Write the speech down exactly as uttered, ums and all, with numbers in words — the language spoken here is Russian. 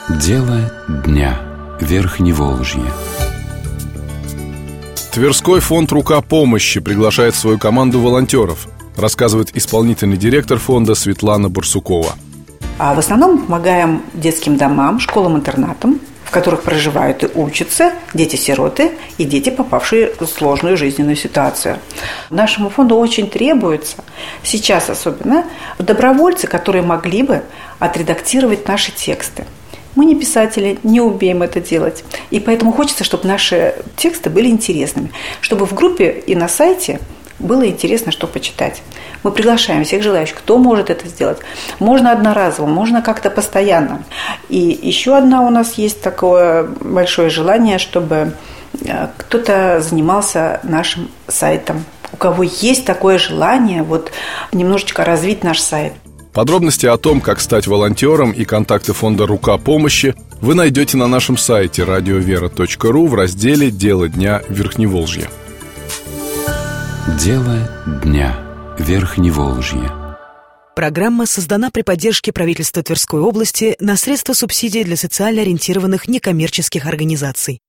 Дело дня. Верхневолжье. Тверской фонд «Рука помощи» приглашает в свою команду волонтеров, рассказывает исполнительный директор фонда Светлана Барсукова. А в основном мы помогаем детским домам, школам-интернатам, в которых проживают и учатся дети-сироты и дети, попавшие в сложную жизненную ситуацию. Нашему фонду очень требуется, сейчас особенно, добровольцы, которые могли бы отредактировать наши тексты. Мы не писатели, не умеем это делать. И поэтому хочется, чтобы наши тексты были интересными, чтобы в группе и на сайте было интересно, что почитать. Мы приглашаем всех желающих, кто может это сделать. Можно одноразово, можно как-то постоянно. И еще одна у нас есть такое большое желание, чтобы кто-то занимался нашим сайтом. У кого есть такое желание, вот немножечко развить наш сайт. Подробности о том, как стать волонтером, и контакты фонда «Рука помощи» вы найдете на нашем сайте радиовера точка ру в разделе «Дело дня Верхневолжья». Дело дня. Верхневолжье. Программа создана при поддержке правительства Тверской области на средства субсидий для социально ориентированных некоммерческих организаций.